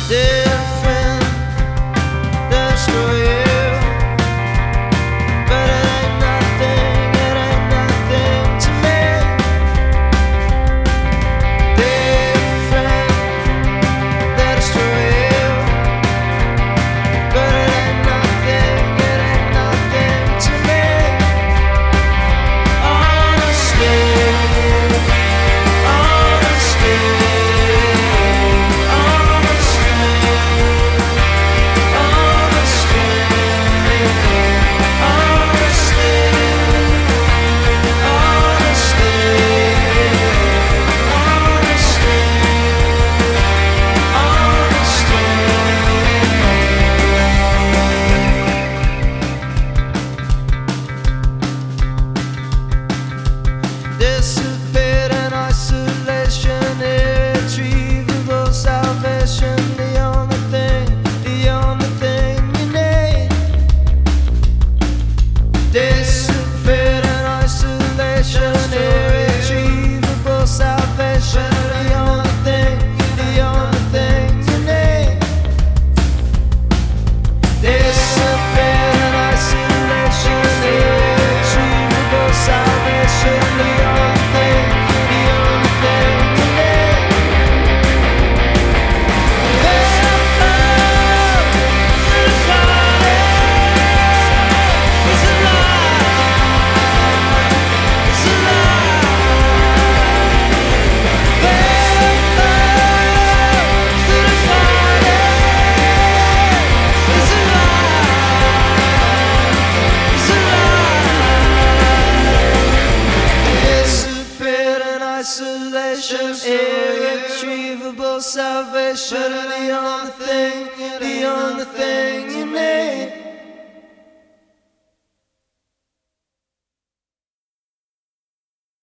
different, destroy you. But it ain't nothing to me. Different, destroy you. But it ain't nothing to me. Honesty, honesty, dissipate in isolation, irretrievable salvation. The only thing you need. Dissipate in isolation, irretrievable salvation. The only thing you need. Dissipate in isolation, irretrievable salvation. The only thing you need. It's a lie. It's a lie. To the party. It's a lie. It's a lie. Disappeared in isolation, irretrievable salvation. The only thing you need.